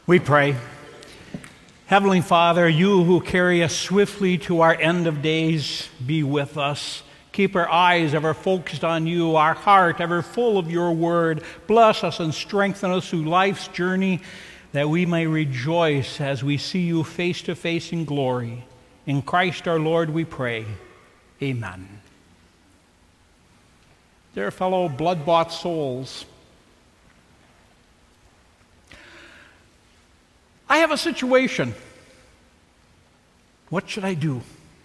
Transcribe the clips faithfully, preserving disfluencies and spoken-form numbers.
We pray. Heavenly Father, you who carry us swiftly to our end of days, be with us. Keep our eyes ever focused on you, our heart ever full of your word. Bless us and strengthen us through life's journey, that we may rejoice as we see you face to face in glory. In Christ our Lord we pray. Amen. Dear fellow blood-bought souls, I have a situation. What should I do?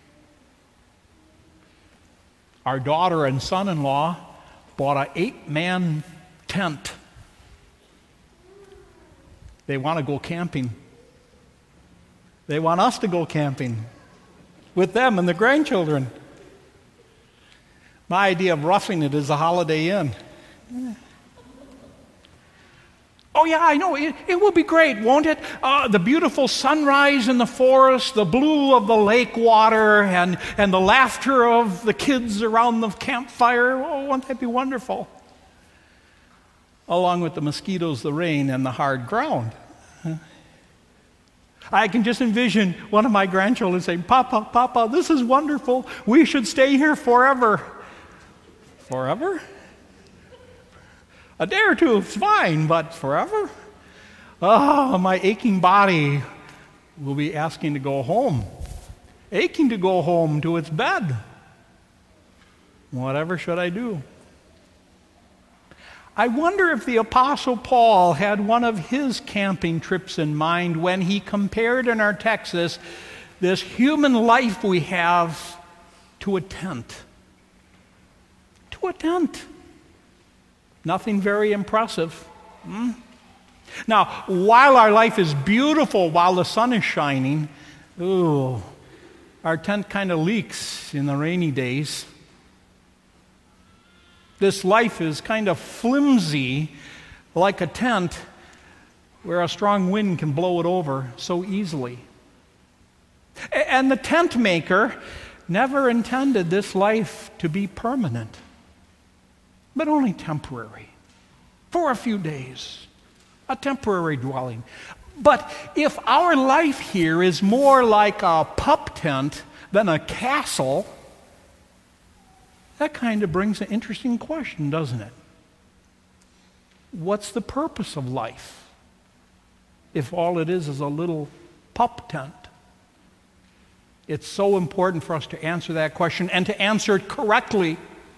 Our daughter and son-in-law bought an eight-man tent. They want to go camping. They want us to go camping with them and the grandchildren. My idea of roughing it is a Holiday Inn. Oh yeah, I know, it, it will be great, won't it? Uh, the beautiful sunrise in the forest, the blue of the lake water, and, and the laughter of the kids around the campfire. Oh, won't that be wonderful? Along with the mosquitoes, the rain, and the hard ground. I can just envision one of my grandchildren saying, Papa, Papa, this is wonderful. We should stay here forever. Forever? A day or two is fine, but forever? Oh, my aching body will be asking to go home, aching to go home to its bed. Whatever should I do? I wonder if the Apostle Paul had one of his camping trips in mind when he compared in our text this, this human life we have to a tent. To a tent. Nothing very impressive. Hmm? Now, while our life is beautiful, while the sun is shining, ooh, our tent kind of leaks in the rainy days. This life is kind of flimsy, like a tent where a strong wind can blow it over so easily. And the tent maker never intended this life to be permanent, but only temporary, for a few days, a temporary dwelling. But if our life here is more like a pup tent than a castle, that kind of brings an interesting question, doesn't it? What's the purpose of life if all it is is a little pup tent? It's so important for us to answer that question and to answer it correctly.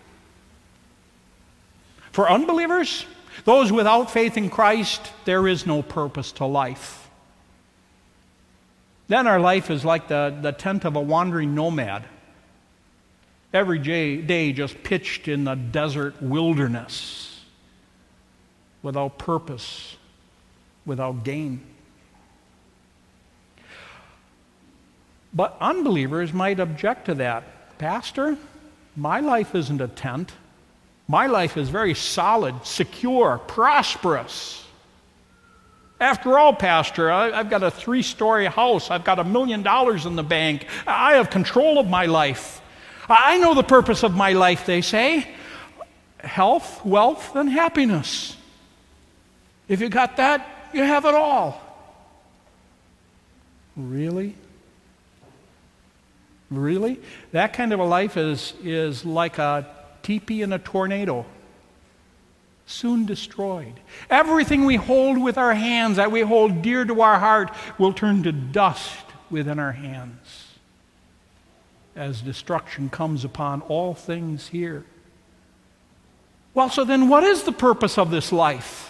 For unbelievers, those without faith in Christ, there is no purpose to life. Then our life is like the, the tent of a wandering nomad. Every day, day just pitched in the desert wilderness, without purpose, without gain. But unbelievers might object to that. Pastor, my life isn't a tent. My life is very solid, secure, prosperous. After all, Pastor, I, I've got a three-story house. I've got a million dollars in the bank. I have control of my life. I know the purpose of my life, they say. Health, wealth, and happiness. If you got that, you have it all. Really? Really? That kind of a life is, is like a teepee in a tornado. Soon destroyed. Everything we hold with our hands, that we hold dear to our heart, will turn to dust within our hands as destruction comes upon all things here. Well, so then what is the purpose of this life?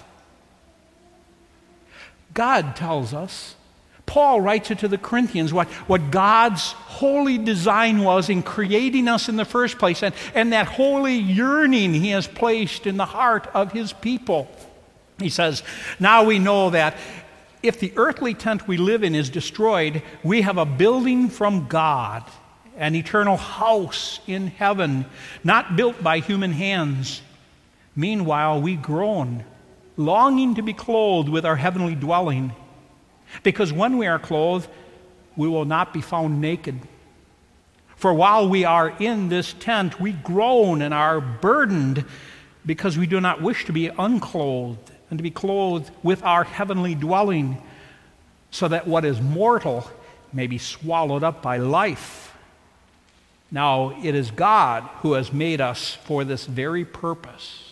God tells us. Paul writes it to the Corinthians, what, what God's holy design was in creating us in the first place, and, and that holy yearning he has placed in the heart of his people. He says, now we know that if the earthly tent we live in is destroyed, we have a building from God, an eternal house in heaven, not built by human hands. Meanwhile, we groan, longing to be clothed with our heavenly dwelling. Because when we are clothed, we will not be found naked. For while we are in this tent, we groan and are burdened because we do not wish to be unclothed and to be clothed with our heavenly dwelling, so that what is mortal may be swallowed up by life. Now, it is God who has made us for this very purpose.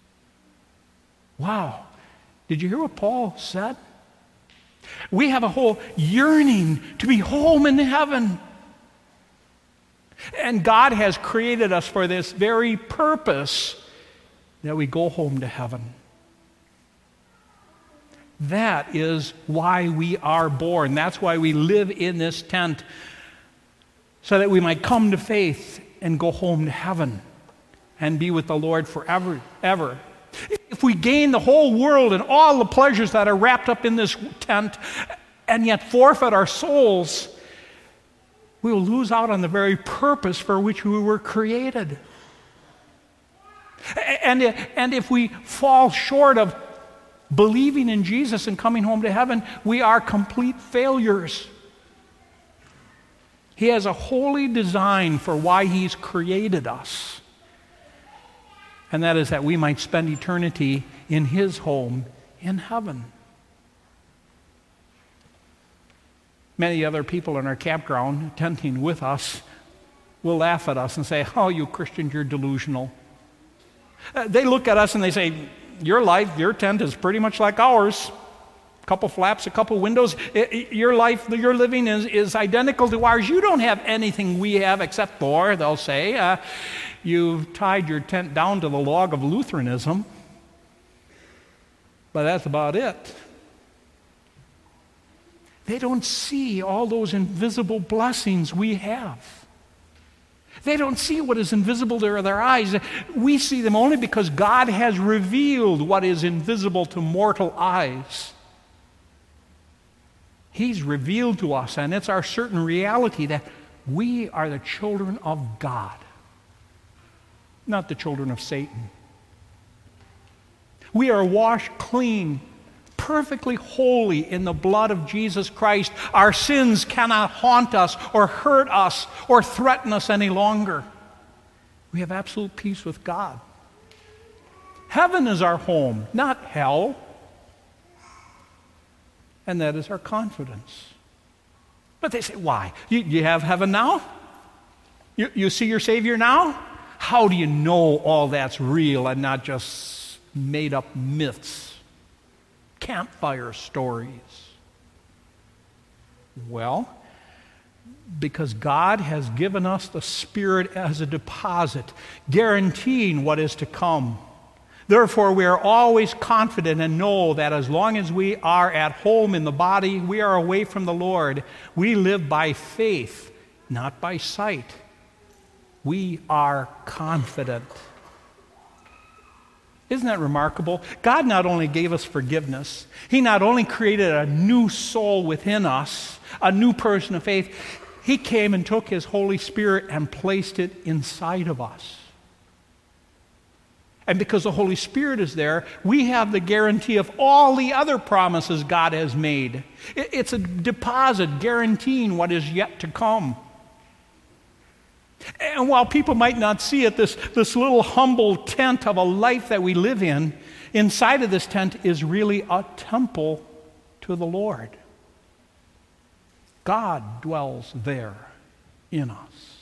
Wow. Did you hear what Paul said? We have a whole yearning to be home in heaven. And God has created us for this very purpose, that we go home to heaven. That is why we are born. That's why we live in this tent, so that we might come to faith and go home to heaven and be with the Lord forever, ever. If we gain the whole world and all the pleasures that are wrapped up in this tent and yet forfeit our souls, we will lose out on the very purpose for which we were created. And, and if we fall short of believing in Jesus and coming home to heaven, we are complete failures. He has a holy design for why He's created us. And that is that we might spend eternity in His home in heaven. Many other people in our campground tenting with us will laugh at us and say, "Oh, you Christians, you're delusional." Uh, they look at us and they say, "Your life, your tent is pretty much like ours. A couple flaps, a couple windows. It, it, your life, your living is, is identical to ours. You don't have anything we have except for," they'll say, uh, "you've tied your tent down to the log of Lutheranism. But that's about it." They don't see all those invisible blessings we have. They don't see what is invisible to their eyes. We see them only because God has revealed what is invisible to mortal eyes. He's revealed to us, and it's our certain reality that we are the children of God, not the children of Satan. We are washed clean, perfectly holy in the blood of Jesus Christ. Our sins cannot haunt us or hurt us or threaten us any longer. We have absolute peace with God. Heaven is our home, not hell. And that is our confidence. But they say, why? You, you have heaven now? You, you see your Savior now? How do you know all that's real and not just made up myths? Campfire stories. Well, because God has given us the Spirit as a deposit, guaranteeing what is to come. Therefore, we are always confident and know that as long as we are at home in the body, we are away from the Lord. We live by faith, not by sight. We are confident. Isn't that remarkable? God not only gave us forgiveness, He not only created a new soul within us, a new person of faith, He came and took His Holy Spirit and placed it inside of us. And because the Holy Spirit is there, we have the guarantee of all the other promises God has made. It's a deposit guaranteeing what is yet to come. And while people might not see it, this, this little humble tent of a life that we live in, inside of this tent is really a temple to the Lord. God dwells there in us.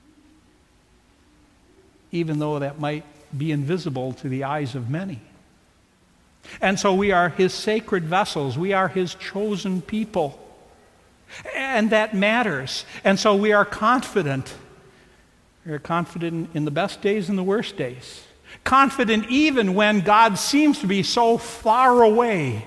Even though that might be invisible to the eyes of many. And so we are His sacred vessels. We are His chosen people. And that matters. And so we are confident. We are confident in the best days and the worst days. Confident even when God seems to be so far away.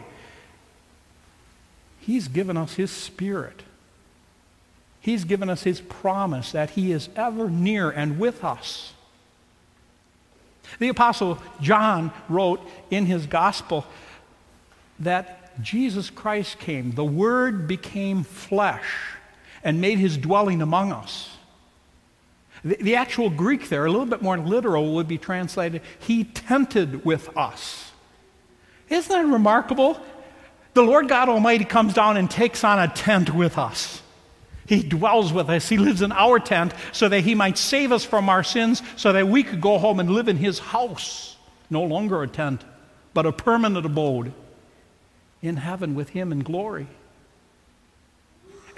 He's given us His Spirit. He's given us His promise that He is ever near and with us. The Apostle John wrote in his gospel that Jesus Christ came, the Word became flesh and made His dwelling among us. The, the actual Greek there, a little bit more literal, would be translated, He tented with us. Isn't that remarkable? The Lord God Almighty comes down and takes on a tent with us. He dwells with us. He lives in our tent so that He might save us from our sins, so that we could go home and live in His house. No longer a tent, but a permanent abode in heaven with Him in glory.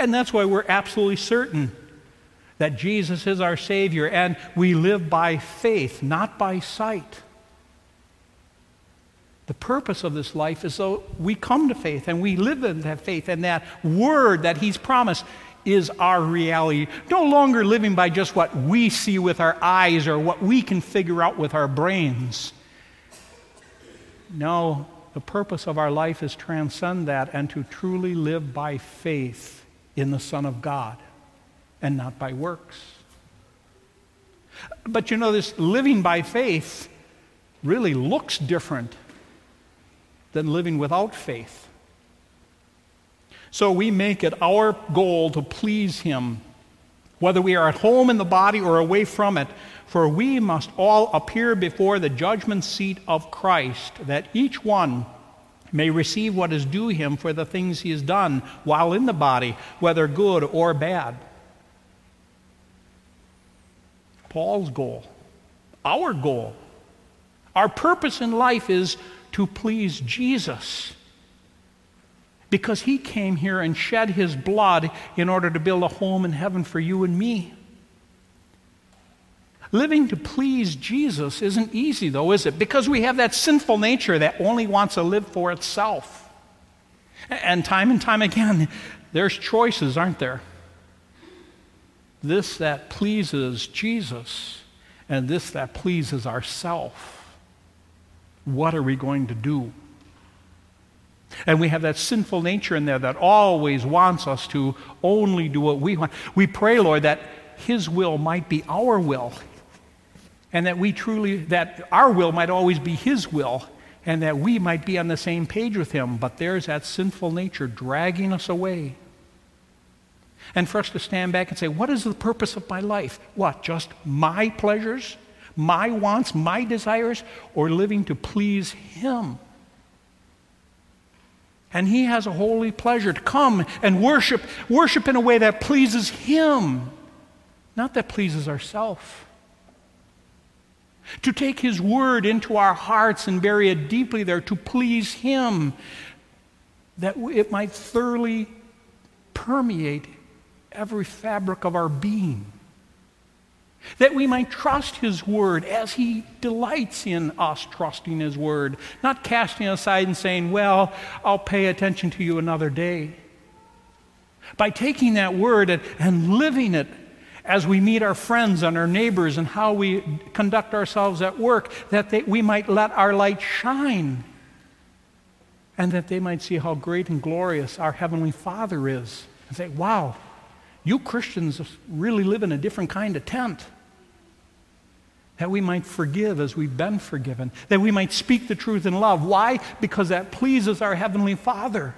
And that's why we're absolutely certain that Jesus is our Savior, and we live by faith, not by sight. The purpose of this life is so we come to faith and we live in that faith, and that word that He's promised is our reality. No longer living by just what we see with our eyes or what we can figure out with our brains. No, the purpose of our life is to transcend that and to truly live by faith in the Son of God and not by works. But you know, this living by faith really looks different than living without faith. So we make it our goal to please Him, whether we are at home in the body or away from it, for we must all appear before the judgment seat of Christ, that each one may receive what is due him for the things he has done while in the body, whether good or bad. Paul's goal, our goal, our purpose in life is to please Jesus, because He came here and shed His blood in order to build a home in heaven for you and me. Living to please Jesus isn't easy, though, is it? Because we have that sinful nature that only wants to live for itself. And time and time again, there's choices, aren't there? This that pleases Jesus, and this that pleases ourself. What are we going to do? And we have that sinful nature in there that always wants us to only do what we want. We pray, Lord, that His will might be our will, and that we truly, that our will might always be His will, and that we might be on the same page with Him. But there's that sinful nature dragging us away. And for us to stand back and say, what is the purpose of my life? What, just my pleasures, my wants, my desires, or living to please Him? And He has a holy pleasure to come and worship, worship in a way that pleases Him, not that pleases ourselves. To take His word into our hearts and bury it deeply there to please Him, that it might thoroughly permeate every fabric of our being. That we might trust His word as He delights in us trusting His word, not casting it aside and saying, well, I'll pay attention to you another day. By taking that word and, and living it as we meet our friends and our neighbors and how we conduct ourselves at work, that they, we might let our light shine, and that they might see how great and glorious our Heavenly Father is, and say, wow, you Christians really live in a different kind of tent. That we might forgive as we've been forgiven. That we might speak the truth in love. Why? Because that pleases our Heavenly Father.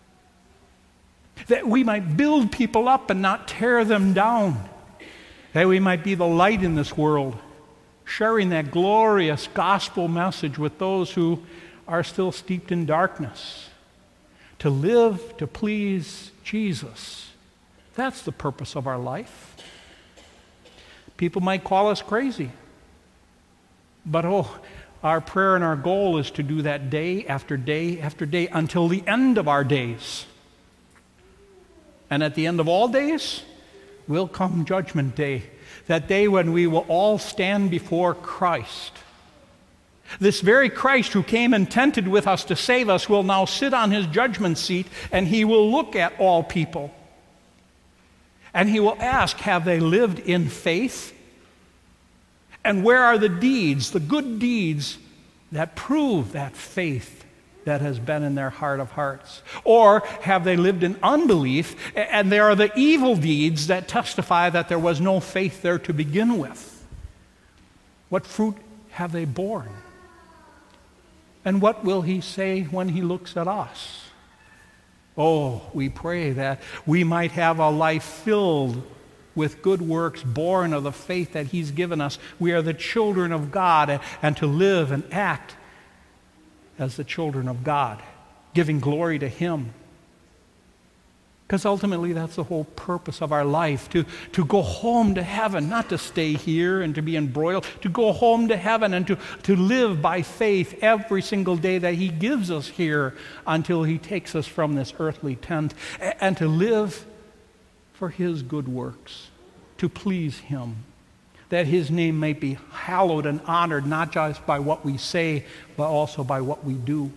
That we might build people up and not tear them down. That we might be the light in this world, sharing that glorious gospel message with those who are still steeped in darkness. To live to please Jesus. That's the purpose of our life. People might call us crazy. But oh, our prayer and our goal is to do that day after day after day until the end of our days. And at the end of all days will come Judgment Day. That day when we will all stand before Christ. This very Christ who came and tented with us to save us will now sit on His judgment seat, and He will look at all people. And He will ask, have they lived in faith? And where are the deeds, the good deeds that prove that faith that has been in their heart of hearts? Or have they lived in unbelief, and there are the evil deeds that testify that there was no faith there to begin with? What fruit have they borne? And what will He say when He looks at us? Oh, we pray that we might have a life filled with good works, born of the faith that He's given us. We are the children of God, and to live and act as the children of God, giving glory to Him. Because ultimately that's the whole purpose of our life, to, to go home to heaven, not to stay here and to be embroiled, to go home to heaven and to, to live by faith every single day that He gives us here until He takes us from this earthly tent, and to live for His good works, to please Him, that His name may be hallowed and honored, not just by what we say, but also by what we do.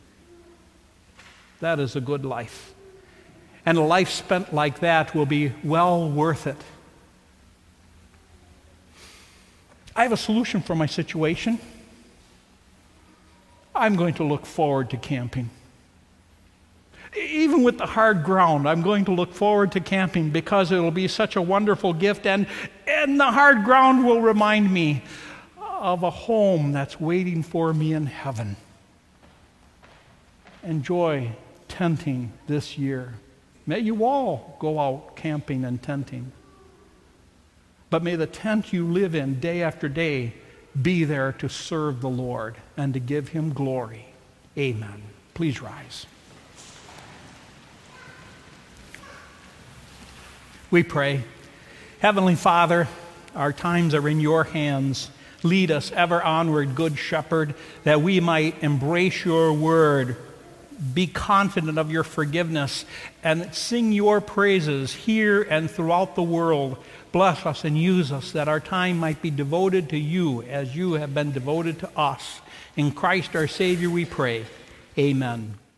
That is a good life. And a life spent like that will be well worth it. I have a solution for my situation. I'm going to look forward to camping. Even with the hard ground, I'm going to look forward to camping because it'll be such a wonderful gift, and, and the hard ground will remind me of a home that's waiting for me in heaven. Enjoy tenting this year. May you all go out camping and tenting. But may the tent you live in day after day be there to serve the Lord and to give Him glory. Amen. Please rise. We pray. Heavenly Father, our times are in your hands. Lead us ever onward, Good Shepherd, that we might embrace your word, be confident of your forgiveness, and sing your praises here and throughout the world. Bless us and use us that our time might be devoted to you as you have been devoted to us. In Christ our Savior we pray. Amen.